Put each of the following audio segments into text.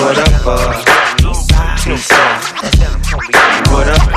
What up, Eastside? What up,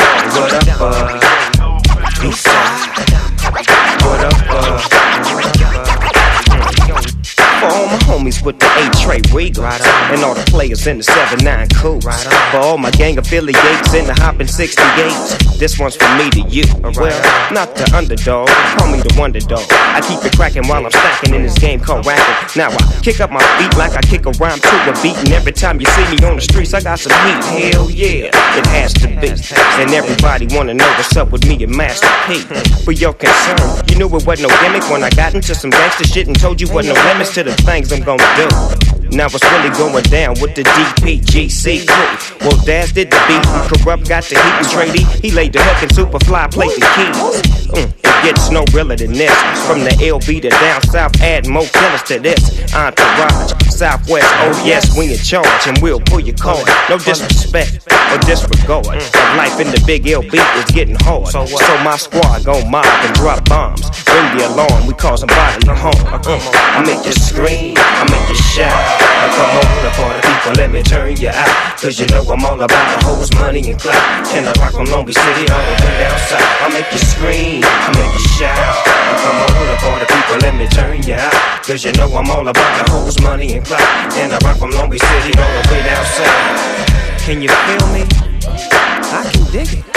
Eastside? What up, For all my homies with the 8-tray rig and all the players in the 7-9 coupe. For all my gang affiliates in the hopping 68s, this one's from me to you. Well, not the underdog, call me the wonder dog. I keep it cracking while I'm stacking in this game called rapping. Now I kick up my feet like I kick a rhyme to a beat, and every time you see me on the streets, I got some heat. Hell yeah, it has to be. And everybody wanna know what's up with me and Master P. For your concern, you knew it wasn't no gimmick when I got into some gangster shit and told you wasn't no limits to the things I'm gonna do. Now it's really going down with the DPGC crew. Well, Daz did the beat, Corrupt got the heat, and Trady, he laid the hook, and Superfly played the keys. It gets no realer than this. From the LB to down south, add more killers to this. Entourage, Southwest, oh yes, we in charge, and we'll pull your card. No disrespect or disregard. Life in the big LB is getting hard. So my squad gon' mob and drop bombs. Ring the alarm, we cause somebody harm. I make you scream, I make you shout. Come on, the party people, let me turn you out. Cause you know I'm all about the hoes, money, and clout. And I rock from Long Beach City all the way down south. I make you scream, I make you shout. Come on, the party people, let me turn you out. Cause you know I'm all about the hoes, money, and clout. And I rock from Long Beach City all the way down south. Can you feel me? I can dig it.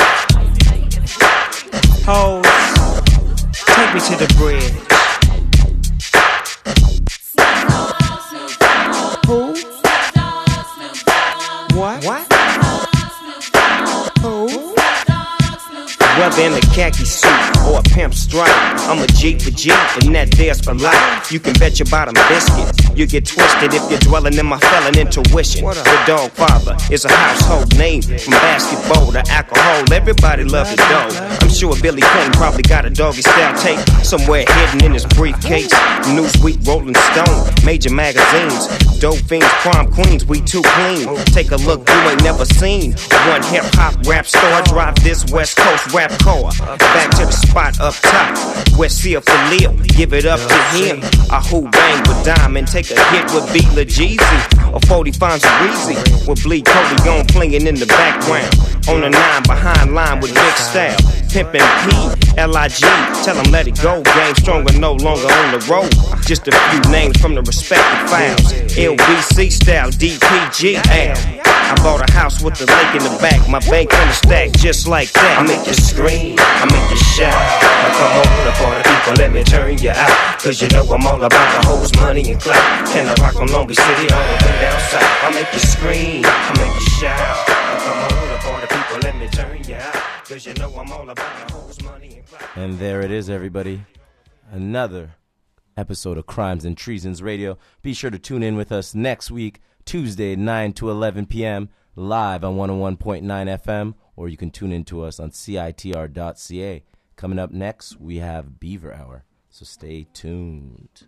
Hoes, take me to the bridge. Who? What? Who? Whether in a khaki suit or a pimp stripe, I'm a G for G, and that there's for life. You can bet your bottom biscuit you get twisted if you're dwelling in my felon intuition. The Dog Father is a household name. From basketball to alcohol, everybody loves the dog. I'm sure Billy Clinton probably got a doggy style tape somewhere hidden in his briefcase. Newsweek, Rolling Stone, major magazines. Dope fiends, prom queens, we too clean. Take a look you ain't never seen. One hip hop rap star, drive this West Coast rap car. Back to the spot up top, where Sia Khalil, give it up to him. I who bang with Diamond, take a hit with Beatler Jeezy. Or 45's Reezy, with Bleed Cody on playing in the background. On the 9 behind line with Big Style. Pimpin' P, L.I.G, tell them let it go. Game stronger, no longer on the road. Just a few names from the respective files. LBC style, DPGL. I bought a house with a lake in the back. My bank in the stack just like that. I make you scream, I make you shout. Come on, the party people, let me turn you out. Cause you know I'm all about the hoes, money, and clout. And I rock from Long Beach City all the way down south. I make you scream, I make you shout. Come on, the party people, let me turn you out. Cause you know I'm all about the hoes, money, and clout. And there it is, everybody. Another episode of Crimes and Treasons Radio. Be sure to tune in with us next week, Tuesday, 9 to 11 p.m., live on 101.9 FM, or you can tune in to us on CITR.ca. Coming up next, we have Beaver Hour, so stay tuned.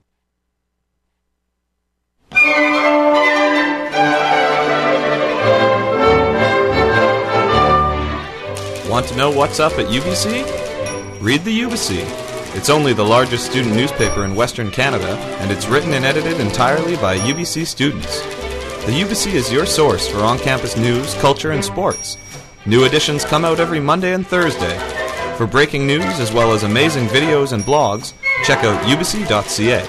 Want to know what's up at UBC? Read the UBC. It's only the largest student newspaper in Western Canada, and it's written and edited entirely by UBC students. The UBC is your source for on-campus news, culture, and sports. New editions come out every Monday and Thursday. For breaking news as well as amazing videos and blogs, check out ubc.ca.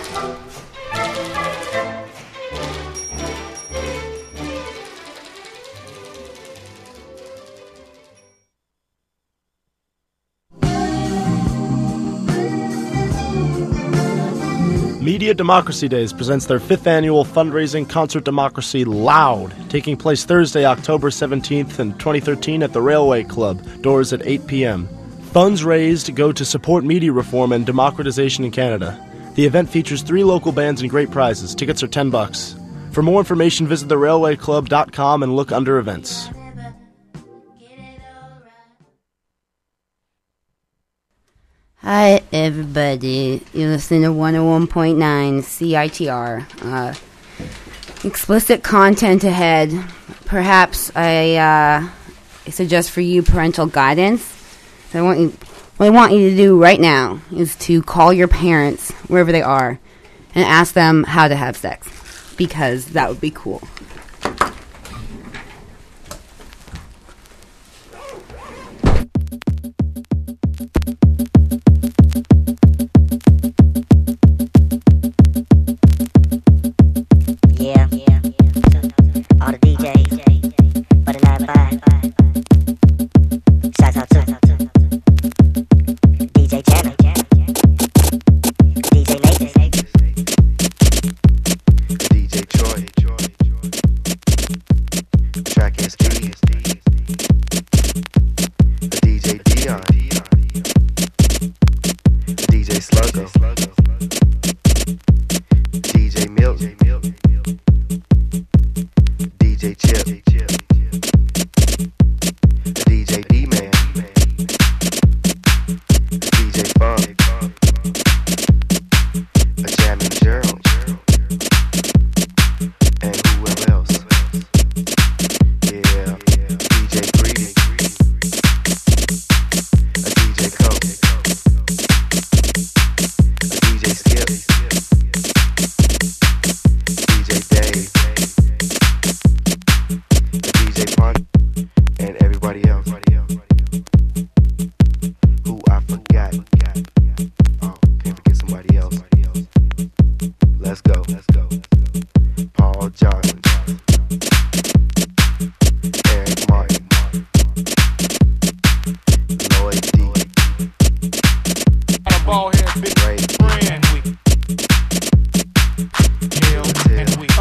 Media Democracy Days presents their 5th annual fundraising concert Democracy Loud, taking place Thursday, October 17th in 2013 at the Railway Club, doors at 8 p.m. Funds raised go to support media reform and democratization in Canada. The event features 3 local bands and great prizes. Tickets are $10. For more information, visit therailwayclub.com and look under events. Hi, everybody. You listen to 101.9 CITR. Explicit content ahead. Perhaps I suggest for you parental guidance. So what I want you to do right now is to call your parents, wherever they are, and ask them how to have sex. Because that would be cool.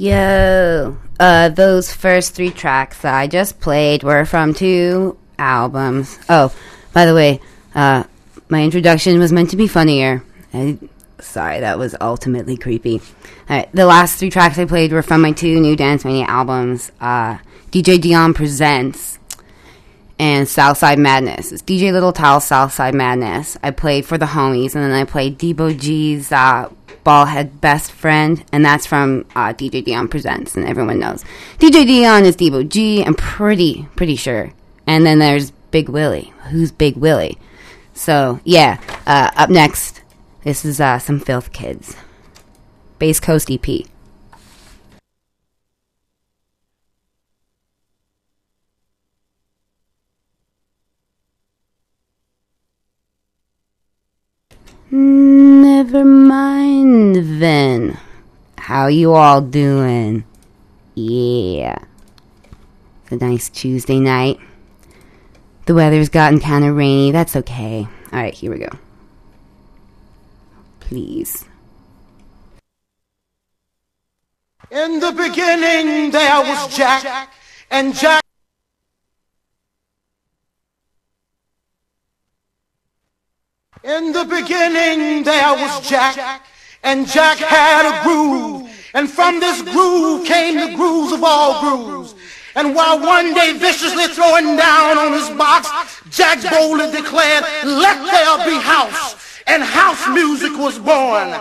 Yo, those first 3 tracks that I just played were from 2 albums. Oh, by the way, my introduction was meant to be funnier. Sorry, that was ultimately creepy. Alright, the last 3 tracks I played were from my 2 new Dance Mania albums, DJ Dion Presents and Southside Madness. It's DJ Little Towel, Southside Madness. I played For the Homies, and then I played Debo G's Ballhead Best Friend, and that's from DJ Dion Presents, and everyone knows. DJ Dion is Debo G, I'm pretty sure. And then there's Big Willie. Who's Big Willie? So, yeah, up next, this is some Filth Kids. Bass Coast EP. Never mind then. How you all doing? Yeah. It's a nice Tuesday night. The weather's gotten kind of rainy. That's okay. Alright, here we go. Please. In the beginning there was Jack, and Jack In the beginning there was Jack, and Jack had a groove, and from this groove came the grooves of all grooves. And while one day viciously throwing down on his box, Jack boldly declared, "Let there be house." And house music was born.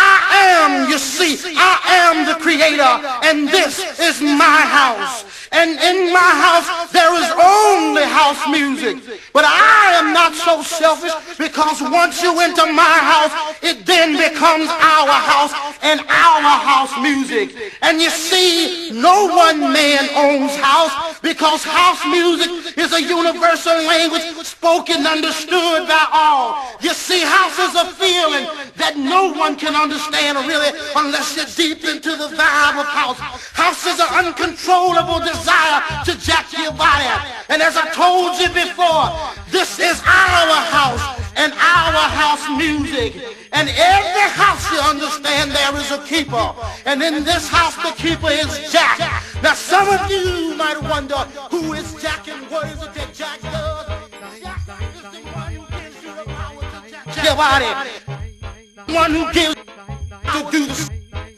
I am the creator, and this is my house. And in my house there is only house music. But I am not so selfish, because once you enter my house, it then becomes our house and our house music. And you see, no one man owns house, because house music is a universal language spoken, understood by all. You see, house is a feeling that no one can understand really unless you're deep into the vibe of house. House is an uncontrollable desire to jack your body. And as I told you before, this is our house and our house music. And every house, you understand, there is a keeper. And in this house, the keeper is Jack. Now, some of you might wonder, who is Jack and what is it that Jack does? Jack is the one who gives you the power to jack your body. One who gives you to do the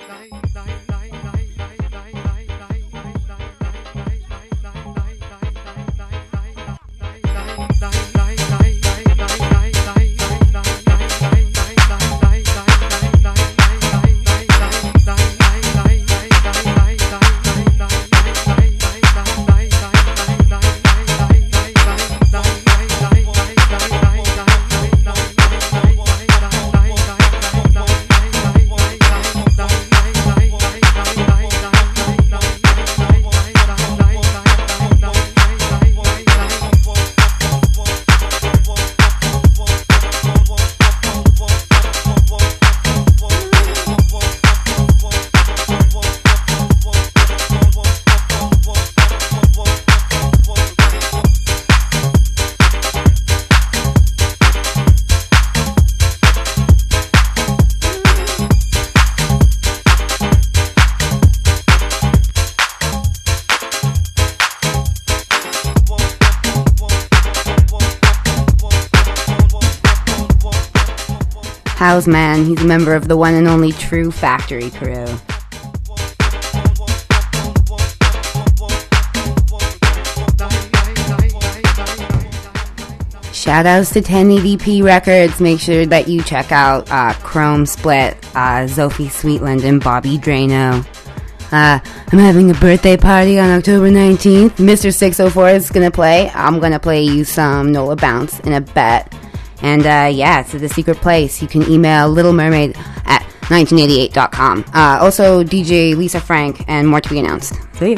House Man. He's a member of the one and only True Factory crew. Shoutouts to 1080p Records. Make sure that you check out Chrome Split, Sophie Sweetland, and Bobby Drano. I'm having a birthday party on October 19th. Mr. 604 is going to play. I'm going to play you some Nola Bounce in a bet. And yeah, it's The Secret Place. You can email Little Mermaid at 1988.com. Also, DJ Lisa Frank, and more to be announced. See you.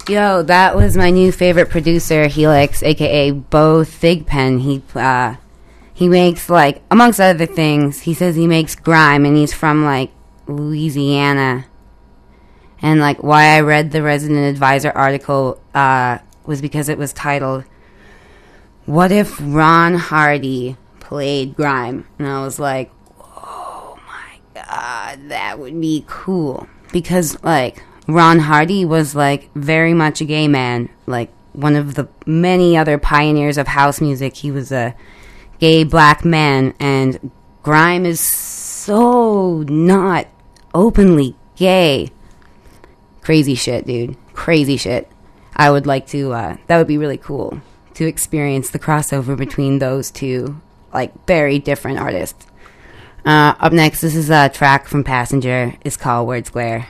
Yo, that was my new favorite producer, Helix, aka Bo Thigpen. He makes, like, amongst other things, he says he makes grime, and he's from, like, Louisiana. And, like, why I read the Resident Advisor article was because it was titled, "What if Ron Hardy played grime?" And I was like, oh my god, that would be cool. Because, like, Ron Hardy was, like, very much a gay man. Like, one of the many other pioneers of house music. He was a gay black man, and grime is so not openly gay. Crazy shit, dude. Crazy shit. I would like to, that would be really cool to experience the crossover between those two, like, very different artists. Up next, this is a track from Passenger. It's called Word Square.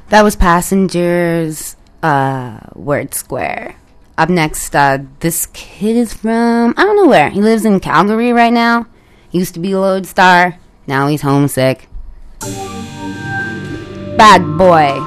That was Passengers, Word Square. Up next, this kid is from, I don't know where. He lives in Calgary right now. He used to be Lodestar. Now he's homesick. Bad Boy.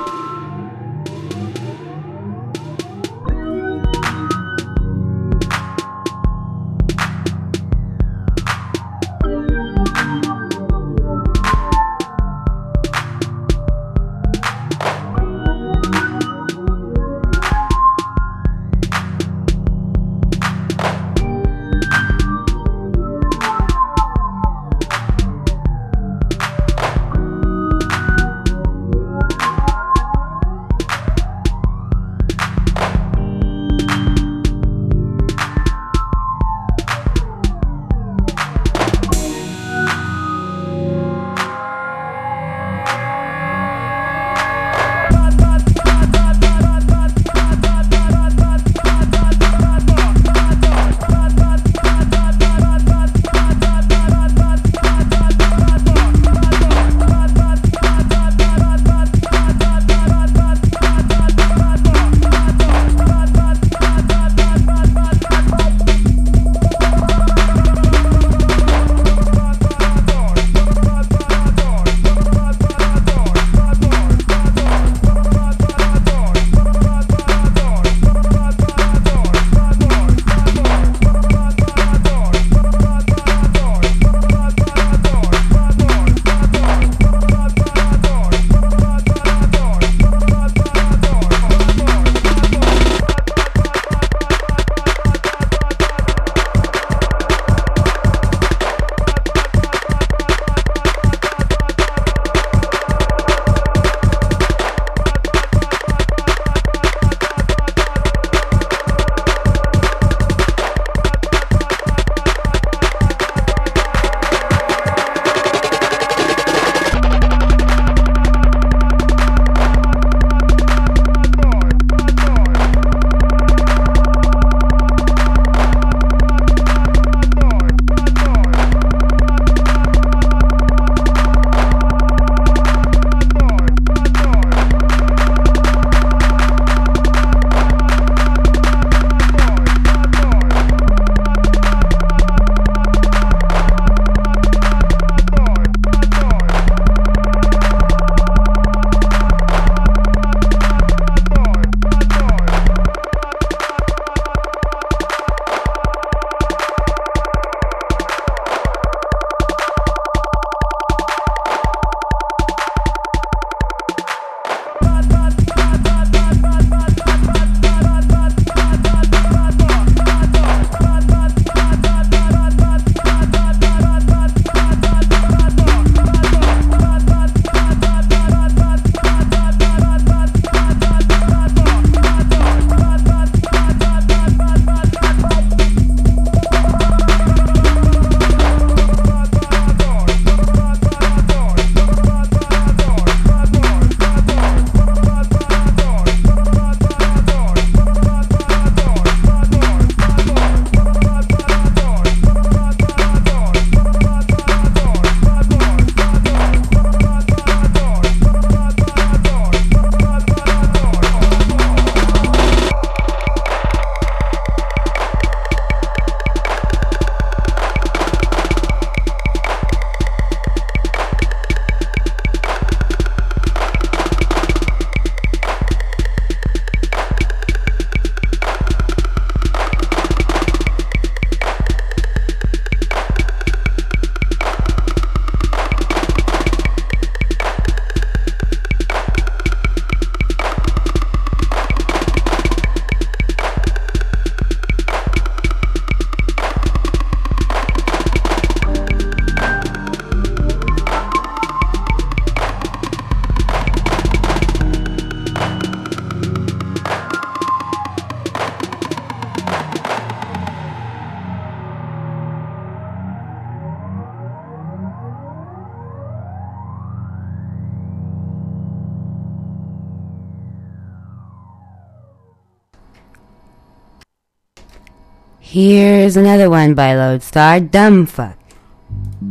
Here's another one by Lodestar, Dumb Fuck.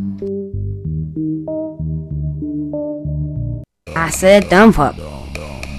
I said dumb fuck.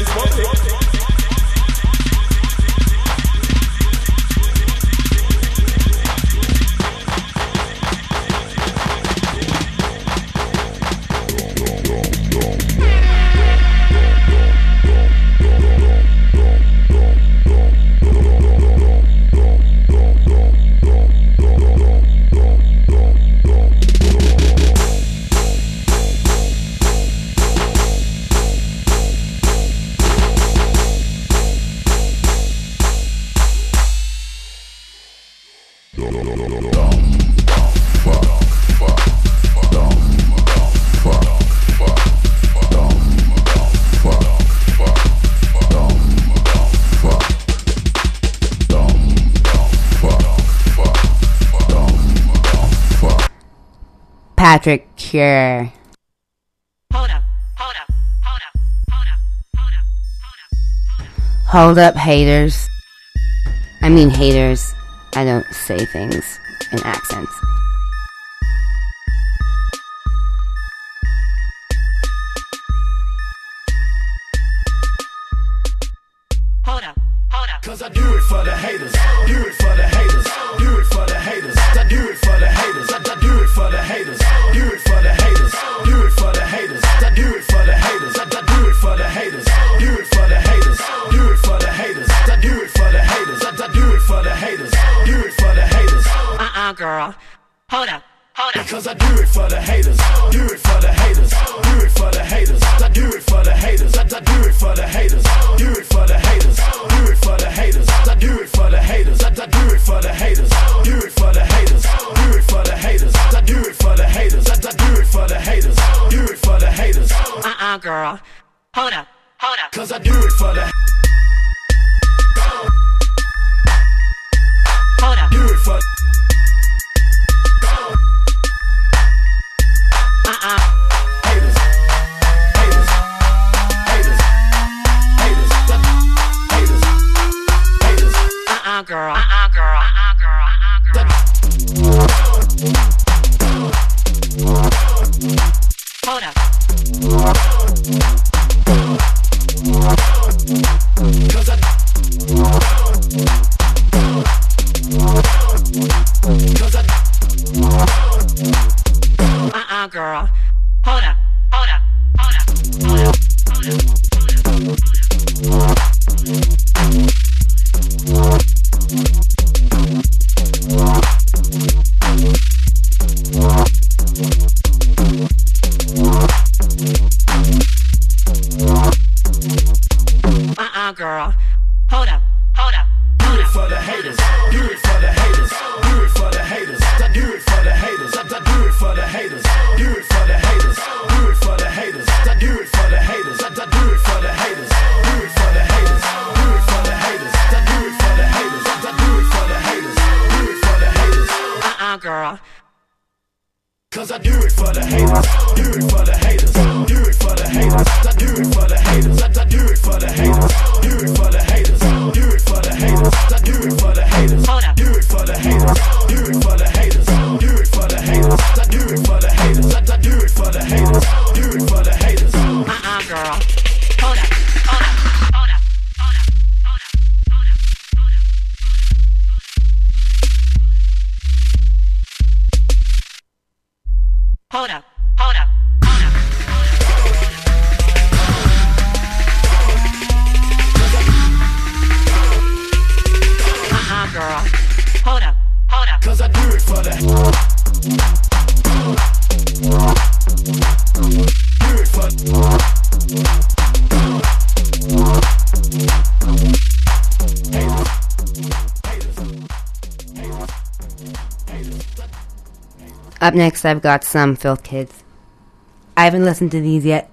Patrick Cure. Hold up, haters. I mean haters. I don't say things in accents. Cause I do it for the haters, do it for the haters, do it for the haters, I do it for the haters, I do it for the haters, do it for the haters, do it for the haters, I do it for the haters, I do it for the haters, do it for the haters, do it for the haters, I do it for the haters, I do it for the haters, do it for the haters. Girl, hold up. Because I do it for the haters, do it for the haters, do it for the haters, I do it for the haters, I do it for the haters, do it for the haters, do it for the haters, I do it for the haters, I do it for the haters, do it for the haters, do it for the haters, I do it for the haters, I do it for the haters, do it for the haters. Girl, hold up. Cause I do it for the Hold up. do it for haters, haters, haters, haters, haters, haters. Girl. Hold up. Cause I Girl. Hold up. Girl. Hold up. do it for the haters, do it for the haters, do it for the haters, I do it for the haters, I do it for the haters, do it for the haters, do it for the haters, I do it for the haters, I do it for the haters, do it for the haters, do it for the haters, I do it for the haters, I do it for the haters, do it for the haters. Girl. Cause I do it for the haters, do it for the haters, do it for the haters, I do it for the haters, I do it for the haters, do it for the haters, do it for the haters, I do it for the haters, do it for the haters, do it for the haters, do it for the haters, I do it for the haters, I do it for the haters, do it for the haters. Girl. Hold up. Hold up. Girl. Hold up. Cause I do it for the do it for Up next, I've got some Filth Kids. I haven't listened to these yet.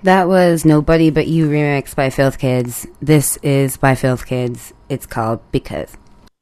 That was Nobody But You remixed by Filth Kids. This is by Filth Kids. It's called Because.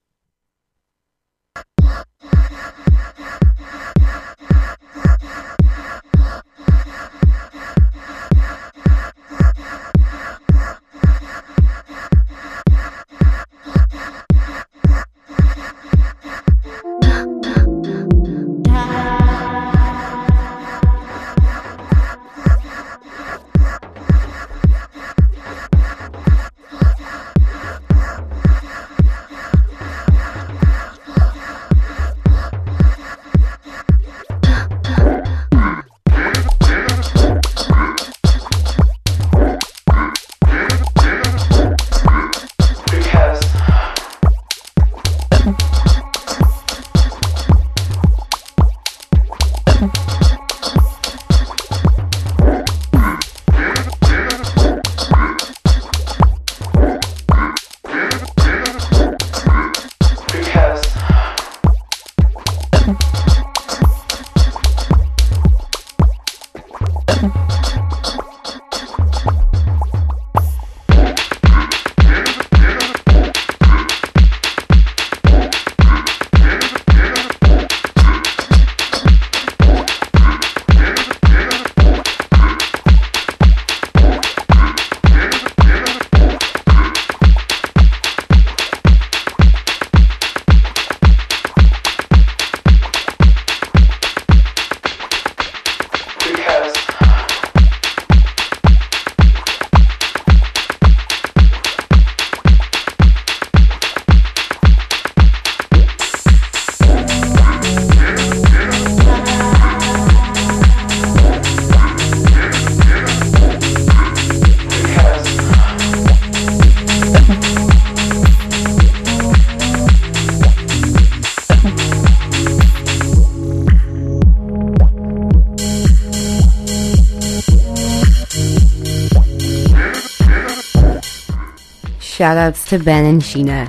Shoutouts to Ben and Sheena.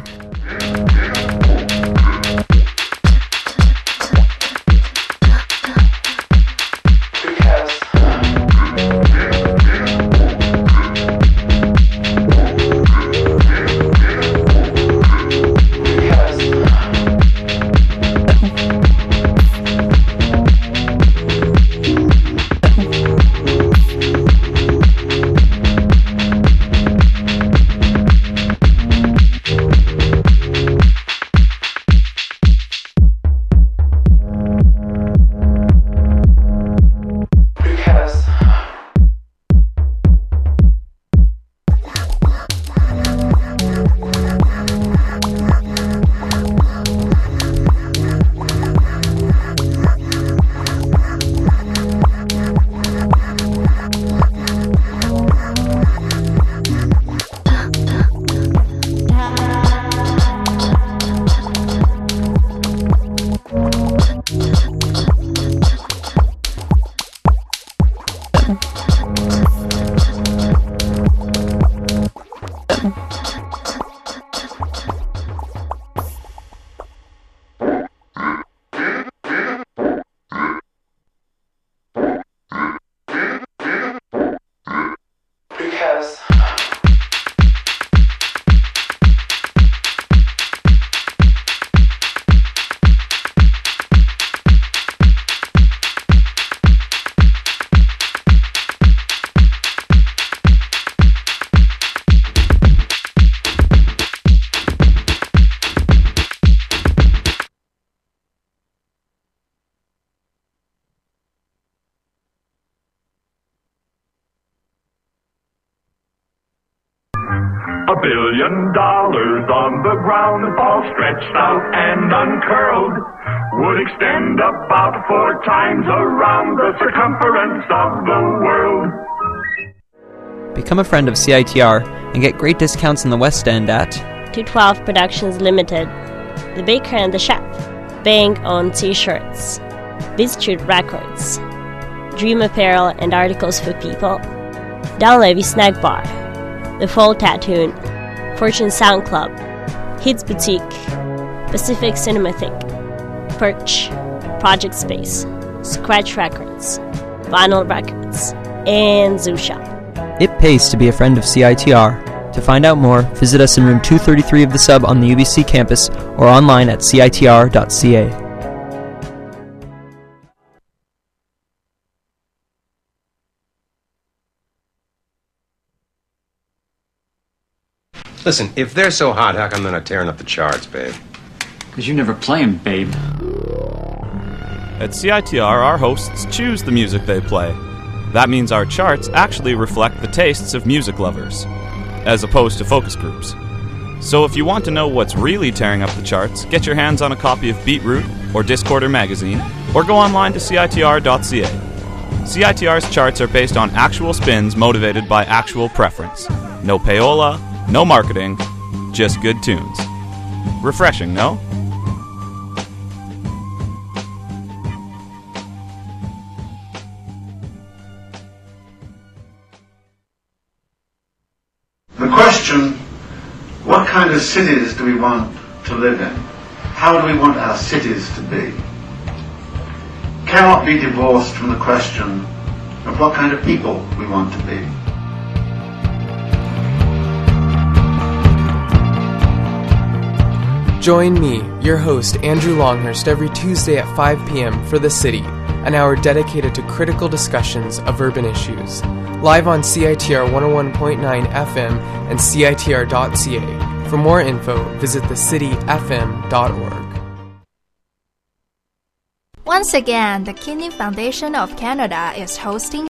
$1 billion on the ground, all stretched out and uncurled, would extend about 4 times around the circumference of the world. Become a friend of CITR and get great discounts in the West End at 212 Productions Limited, The Baker and the Chef, Bang on T-shirts, Bistitute Records, Dream Apparel and Articles for People, Down Levy Snack Bar, The Fall Tattoo, Fortune Sound Club, Hits Boutique, Pacific Cinematheque, Perch, Project Space, Scratch Records, Vinyl Records, and Zoo Shop. It pays to be a friend of CITR. To find out more, visit us in room 233 of the Sub on the UBC campus or online at citr.ca. Listen, if they're so hot, how come they're not tearing up the charts, babe? Because you never play them, babe. At CITR, our hosts choose the music they play. That means our charts actually reflect the tastes of music lovers, as opposed to focus groups. So if you want to know what's really tearing up the charts, get your hands on a copy of Beatroot or Discorder magazine, or go online to citr.ca. CITR's charts are based on actual spins motivated by actual preference. No payola, no marketing, just good tunes. Refreshing, no? The question, what kind of cities do we want to live in? How do we want our cities to be? Cannot be divorced from the question of what kind of people we want to be. Join me, your host, Andrew Longhurst, every Tuesday at 5 p.m. for The City, an hour dedicated to critical discussions of urban issues. Live on CITR 101.9 FM and CITR.ca. For more info, visit thecityfm.org. Once again, the Kidney Foundation of Canada is hosting